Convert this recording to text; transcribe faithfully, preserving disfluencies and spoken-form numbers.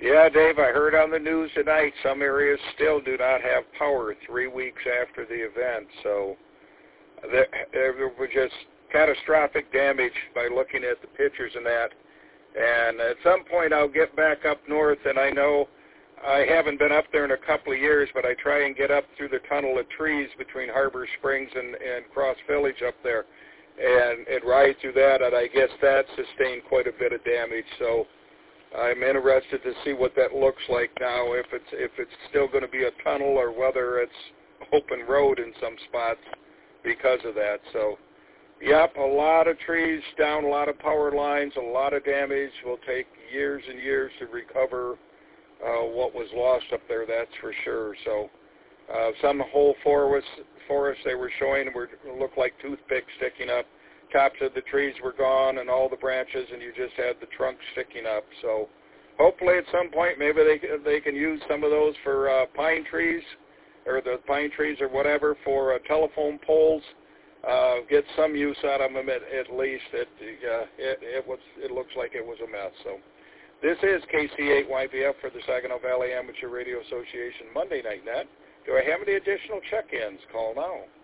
Yeah, Dave, I heard on the news tonight some areas still do not have power three weeks after the event. So there, there was just catastrophic damage by looking at the pictures and that. And at some point I'll get back up north, and I know I haven't been up there in a couple of years, but I try and get up through the tunnel of trees between Harbor Springs and, and Cross Village up there and, and ride through that, and I guess that sustained quite a bit of damage. So I'm interested to see what that looks like now, if it's if it's still going to be a tunnel or whether it's open road in some spots because of that. So, yep, a lot of trees down, a lot of power lines, a lot of damage. Will take years and years to recover uh, what was lost up there, that's for sure. So uh, some whole forest, forests they were showing were looked like toothpicks sticking up. Tops of the trees were gone and all the branches, and you just had the trunks sticking up. So hopefully at some point maybe they they can use some of those for uh, pine trees, or the pine trees or whatever for uh, telephone poles. Uh, get some use out of them at, at least. It, uh, it it was it looks like it was a mess. So this is K C eight Y B F for the Saginaw Valley Amateur Radio Association Monday Night Net. Do I have any additional check-ins? Call now.